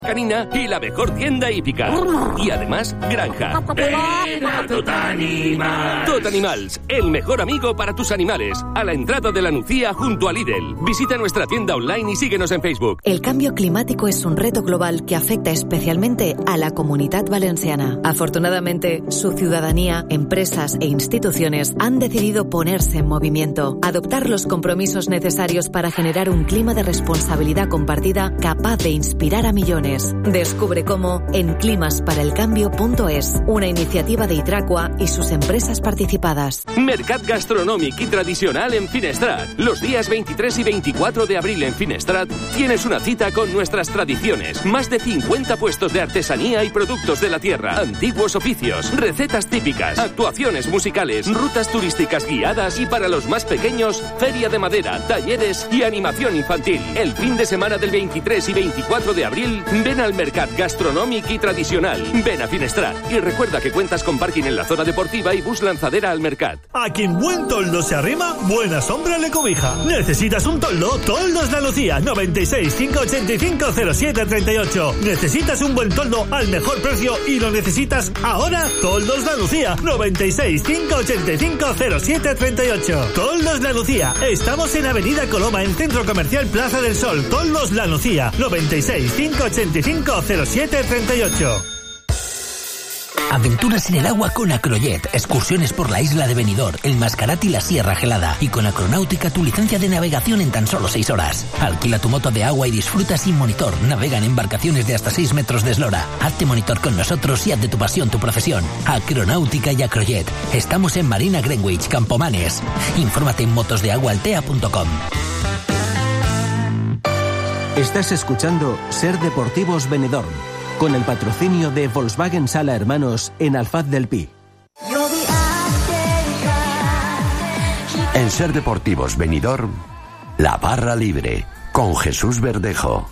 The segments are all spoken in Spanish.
Canina y la mejor tienda hípica. Y además, granja. ¡Ven a Totanimals! Totanimals, el mejor amigo para tus animales. A la entrada de la Nucía junto a Lidl. Visita nuestra tienda online y síguenos en Facebook. El cambio climático es un reto global que afecta especialmente a la Comunitat Valenciana. Afortunadamente, su ciudadanía, empresas e instituciones han decidido ponerse en movimiento, adoptar los compromisos necesarios para generar un clima de responsabilidad compartida capaz de inspirar a millones. Descubre cómo en climasparaelcambio.es, una iniciativa de Itracua y sus empresas participadas. Mercat Gastronòmic y Tradicional en Finestrat. Los días 23 y 24 de abril en Finestrat tienes una cita con nuestras tradiciones. Más de 50 puestos de artesanía y productos de la tierra, antiguos oficios, recetas típicas, actuaciones musicales, rutas turísticas guiadas y para los más pequeños, feria de madera, talleres y animación infantil. El fin de semana del 23 y 24 de abril, ven al Mercat Gastronòmic y Tradicional. Ven a Finestrat y recuerda que cuentas con parking en la zona deportiva y bus lanzadera al Mercat. A quien buen toldo se arrima, buena sombra le cobija. ¿Necesitas un toldo? Toldos de Andalucía, 96 585 07 38. ¿Necesitas un buen toldo al mejor precio y lo necesitas ahora? Toldos de Andalucía, 96 585 07 38. Toldos de Andalucía. Estamos en Avenida Coloma, en Centro Comercial Plaza del Sol. Toldos de Andalucía, 96 585 07 38. Aventuras en el agua con Acrojet, excursiones por la isla de Benidorm, el Mascarat y la Sierra Gelada. Y con Acronáutica tu licencia de navegación en tan solo 6 horas. Alquila tu moto de agua y disfruta sin monitor. Navega en embarcaciones de hasta 6 metros de eslora. Hazte monitor con nosotros y haz de tu pasión tu profesión. Acronáutica y Acrojet. Estamos en Marina Greenwich, Campomanes. Infórmate en motosdeaguaaltea.com. Estás escuchando Ser Deportivos Benidorm, con el patrocinio de Volkswagen Sala Hermanos en Alfaz del Pi. En Ser Deportivos Benidorm, la barra libre, con Jesús Verdejo.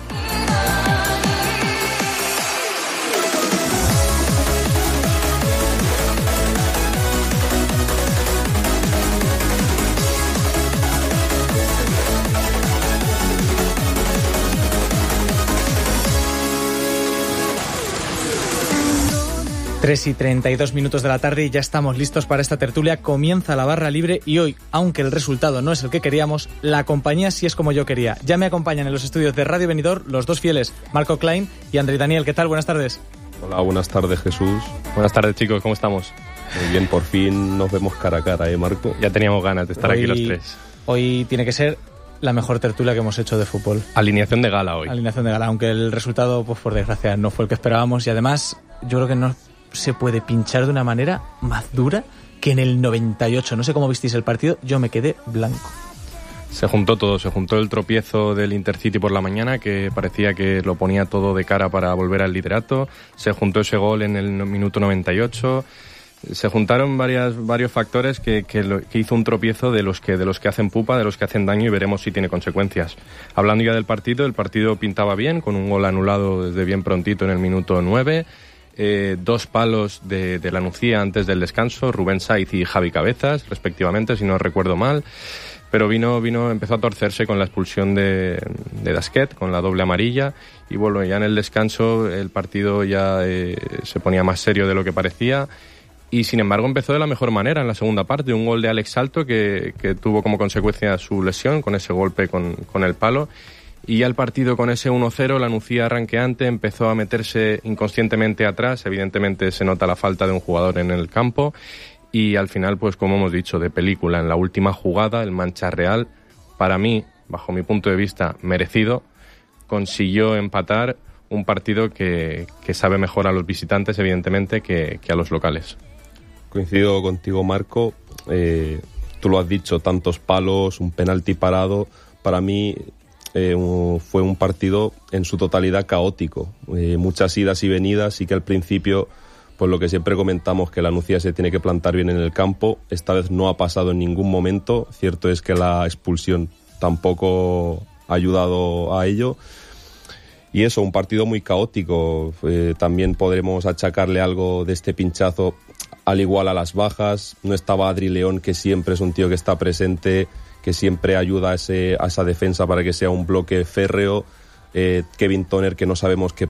Tres y 32 minutos de la tarde y ya estamos listos para esta tertulia. Comienza la barra libre y hoy, aunque el resultado no es el que queríamos, la compañía sí es como yo quería. Ya me acompañan en los estudios de Radio Benidorm los dos fieles, Marco Klein y André Daniel. ¿Qué tal? Buenas tardes. Hola, buenas tardes, Jesús. Buenas tardes, chicos, ¿cómo estamos? Muy bien, por fin nos vemos cara a cara, Marco? Ya teníamos ganas de estar aquí los tres. Hoy tiene que ser la mejor tertulia que hemos hecho de fútbol. Alineación de gala hoy. Alineación de gala, aunque el resultado, pues por desgracia, no fue el que esperábamos y además yo creo que no se puede pinchar de una manera más dura que en el 98. No sé cómo visteis el partido, yo me quedé blanco. Se juntó todo, se juntó el tropiezo del Intercity por la mañana, que parecía que lo ponía todo de cara para volver al liderato. Se juntó ese gol en el minuto 98. Se juntaron varios factores que hizo un tropiezo de los que hacen pupa, de los que hacen daño, y veremos si tiene consecuencias. Hablando ya del partido, el partido pintaba bien, con un gol anulado desde bien prontito en el minuto 9. 2 palos de la Nucía antes del descanso, Rubén Saiz y Javi Cabezas, respectivamente, si no recuerdo mal. Pero empezó a torcerse con la expulsión de Dasquet, con la doble amarilla, y bueno, ya en el descanso el partido ya se ponía más serio de lo que parecía, y sin embargo empezó de la mejor manera en la segunda parte, un gol de Alex Salto que tuvo como consecuencia su lesión con ese golpe con el palo. Y ya el partido con ese 1-0, la Nucía arranqueante empezó a meterse inconscientemente atrás. Evidentemente se nota la falta de un jugador en el campo. Y al final, pues como hemos dicho, de película, en la última jugada, el Mancha Real, para mí, bajo mi punto de vista, merecido, consiguió empatar un partido que sabe mejor a los visitantes, evidentemente, que a los locales. Coincido contigo, Marco. Tú lo has dicho, tantos palos, un penalti parado. Para mí fue un partido en su totalidad caótico, muchas idas y venidas, y que al principio, pues lo que siempre comentamos, que la Nucía se tiene que plantar bien en el campo. Esta vez no ha pasado en ningún momento. Cierto es que la expulsión tampoco ha ayudado a ello. Y eso, un partido muy caótico. También podremos achacarle algo de este pinchazo, al igual a las bajas. No estaba Adri León, que siempre es un tío que está presente, que siempre ayuda a esa defensa para que sea un bloque férreo. Kevin Toner, que no sabemos qué